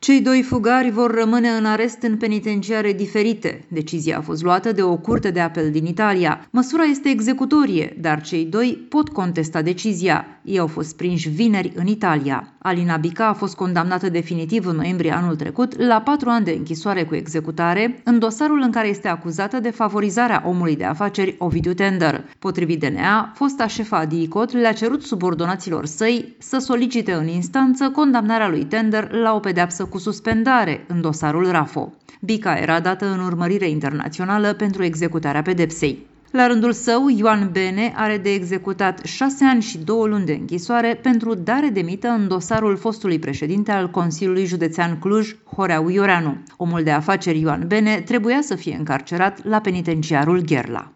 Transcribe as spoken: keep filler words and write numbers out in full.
Cei doi fugari vor rămâne în arest în penitenciare diferite. Decizia a fost luată de o curte de apel din Italia. Măsura este executorie, dar cei doi pot contesta decizia. Ei au fost prinși vineri în Italia. Alina Bica a fost condamnată definitiv în noiembrie anul trecut la patru ani de închisoare cu executare în dosarul în care este acuzată de favorizarea omului de afaceri Ovidiu Tender. Potrivit D N A, fosta șefa a DICOT le-a cerut subordonaților săi să solicite în instanță condamnarea lui Tender la o pedeapsă cu suspendare în dosarul Rafo. Bica era dată în urmărire internațională pentru executarea pedepsei. La rândul său, Ioan Bene are de executat șase ani și două luni de închisoare pentru dare de mită în dosarul fostului președinte al Consiliului Județean Cluj, Horeau Ioreanu. Omul de afaceri Ioan Bene trebuia să fie încarcerat la penitenciarul Gherla.